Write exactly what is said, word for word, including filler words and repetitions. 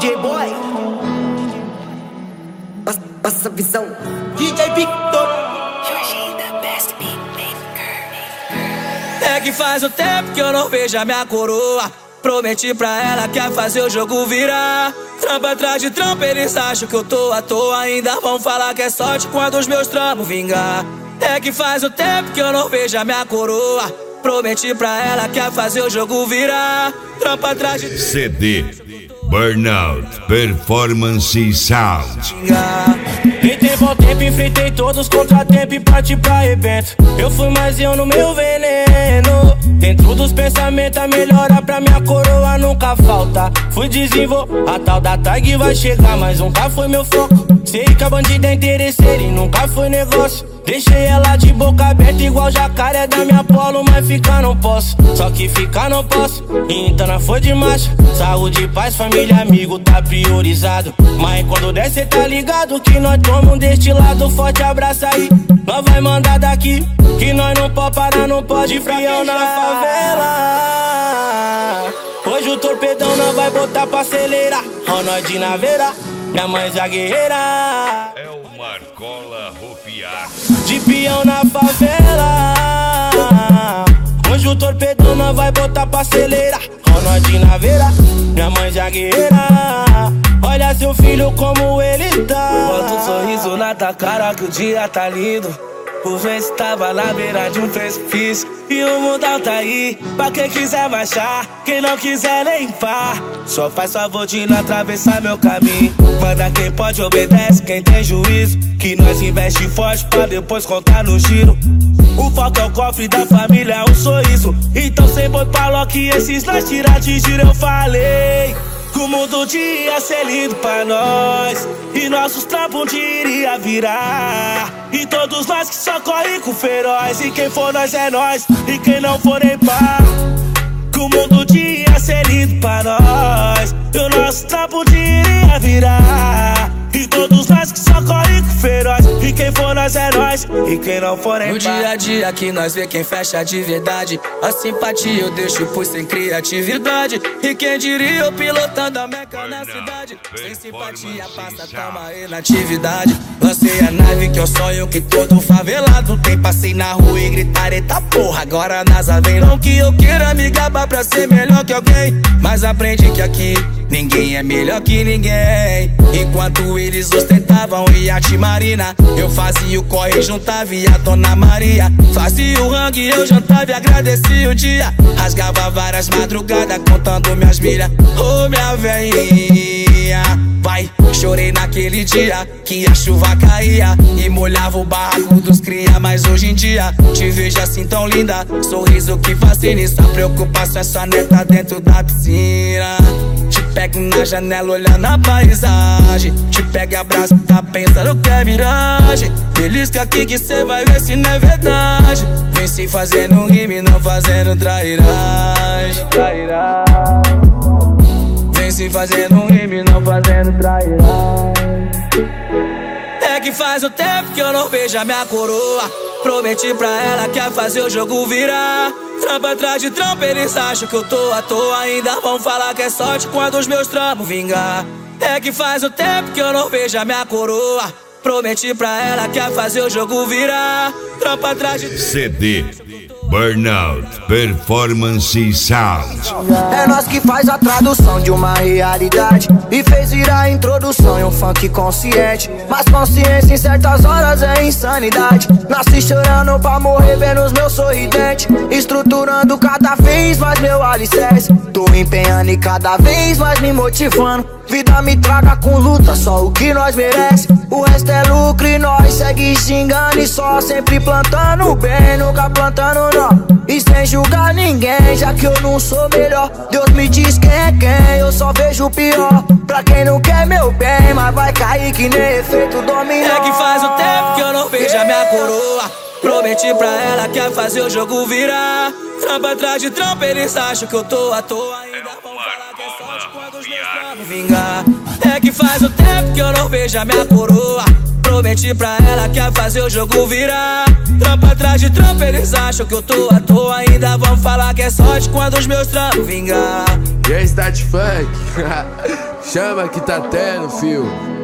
J Boy, passa, passa a visão. D J Victor, é que faz um tempo que eu não vejo a minha coroa. Prometi pra ela que ia fazer o jogo virar. Trampa atrás de trampa, eles acham que eu tô à toa. Ainda vão falar que é sorte quando os meus trampos vingar. É que faz um tempo que eu não vejo a minha coroa. Prometi pra ela que ia fazer o jogo virar. Trampa atrás de C D Burnout Performance Sound. Em tempo ao tempo enfrentei todos os contratempos e parti pra evento. Eu fui mais eu no meu veneno. Dentro dos pensamentos a melhora pra minha coroa nunca falta. Fui desenvolver, a tal da tag vai chegar, mas nunca foi meu foco. Sei que a bandida é interesseira e nunca foi negócio. Deixei ela de boca aberta igual jacaré da minha polo, mas ficar não posso. Só que ficar não posso, então não foi de macho. Saúde, paz, família, amigo, tá priorizado. Mas quando der cê tá ligado que nós tomamos deste lado. Forte abraço aí, nós vai mandar daqui. Que nós não pode parar, não pode frião na favela. Hoje o torpedão nós vai botar pra acelerar. Ó nós de naveira, minha mãe já guerreira. É o Marcola Ropiar. De peão na favela. Hoje o torpedão nós vai botar pra acelerar. Ó nós de naveira, minha mãe já guerreira. Olha seu filho como ele tá. Bota um sorriso na tua cara que o dia tá lindo. Por vezes tava na beira de um precipício e o mundão tá aí pra quem quiser baixar, quem não quiser nem pá. Só faz favor de não atravessar meu caminho. Manda quem pode, obedece quem tem juízo. Que nós investe forte pra depois contar no giro. O foco é o cofre da família, é um sorriso. Então sem boi pra Loki, esses nós tirar de giro. Eu falei que o mundo ia ser lindo pra nós e nossos trampos um dia iria virar. E todos nós que só correm com feroz. E quem for nós é nós, e quem não for nem pá. Que o mundo ia ser lindo pra nós e o nosso trampo um dia iria virar. E todos nós que só correm com feroz. E quem for nós é nós, e quem não for nem pá. No dia a dia que nós vê quem fecha de verdade. A simpatia eu deixo por sem criatividade. E quem diria eu pilotando a meca na cidade. Sem simpatia passa, calma aí na atividade. Lancei a nave que eu sonho que todo favelado tem. Passei na rua e gritar, eita porra, agora a NASA vem. Não que eu queira me gabar pra ser melhor que alguém, mas aprendi que aqui ninguém é melhor que ninguém. Enquanto eles ostentavam iate marina, eu fazia o corre e juntava e a Dona Maria. Fazia o rangue, eu jantava e agradecia o dia. Rasgava várias madrugadas contando minhas milhas. Ô minha veinha, vai, chorei naquele dia que a chuva caía e molhava o barraco dos cria. Mas hoje em dia te vejo assim tão linda, sorriso que fascina. E só preocupação é sua neta dentro da piscina. Te pego na janela olhando a paisagem. Te pego e abraço, tá pensando que é miragem. Belisca aqui que cê vai ver se não é verdade. Vem se fazendo rime, não fazendo trairagem. Vem se fazendo rime, não fazendo trairagem. É que faz um tempo que eu não vejo a minha coroa. Prometi pra ela que ia fazer o jogo virar. Trampa atrás de trampa, eles acham que eu tô à toa. Ainda vão falar que é sorte quando os meus trampos vingar. É que faz um tempo que eu não vejo a minha coroa. Prometi pra ela que ia fazer o jogo virar. Trampa atrás de C D Burnout Performance Sound. é nós que faz a tradução de uma realidade e fez virar a introdução em um funk consciente. Mas consciência em certas horas é insanidade. Nasci chorando pra morrer vendo os meus sorridentes, estruturando cada vez mais meu alicerce. Tô empenhando e cada vez mais me motivando. Vida me traga com luta, só o que nós merece. O resto é lucro e nós segue xingando e só sempre plantando bem, nunca plantando não. E sem julgar ninguém, já que eu não sou melhor. Deus me diz quem é quem, eu só vejo o pior. Pra quem não quer meu bem, mas vai cair que nem efeito dominó. É que faz um tempo que eu não vejo a minha coroa. Prometi pra ela que ia fazer o jogo virar. Trampa atrás de trampa, eles acham que eu tô à toa. Ainda vão falar que é sorte quando os meus trampos vingar. É que faz um tempo que eu não vejo a minha coroa. Prometi pra ela que ia fazer o jogo virar. Trampa atrás de trampa, eles acham que eu tô à toa. Ainda vão falar que é sorte quando os meus trampos vingar. E aí, Start Funk? Chama que tá tendo, fio.